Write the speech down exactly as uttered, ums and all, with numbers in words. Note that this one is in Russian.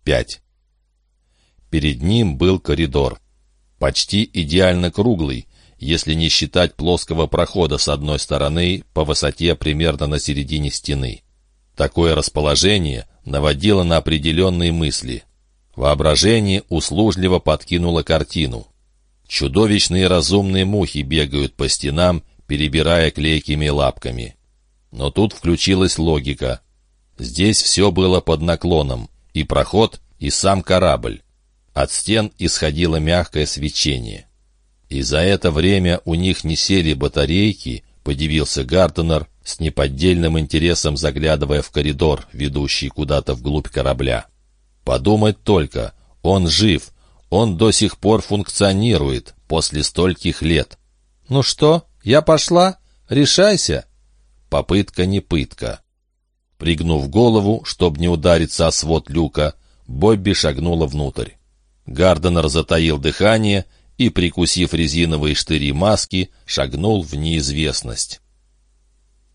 пять. Перед ним был коридор. Почти идеально круглый, если не считать плоского прохода с одной стороны по высоте примерно на середине стены. Такое расположение наводило на определенные мысли. Воображение услужливо подкинуло картину. Чудовищные разумные мухи бегают по стенам, перебирая клейкими лапками. Но тут включилась логика. Здесь все было под наклоном, и проход, и сам корабль. От стен исходило мягкое свечение. И за это время у них не сели батарейки, подивился Гарденер, с неподдельным интересом заглядывая в коридор, ведущий куда-то вглубь корабля. Подумать только, он жив, он до сих пор функционирует после стольких лет. «Ну что, я пошла? Решайся!» Попытка не пытка. Пригнув голову, чтобы не удариться о свод люка, Бобби шагнула внутрь. Гарденер затаил дыхание и, прикусив резиновые штыри маски, шагнул в неизвестность.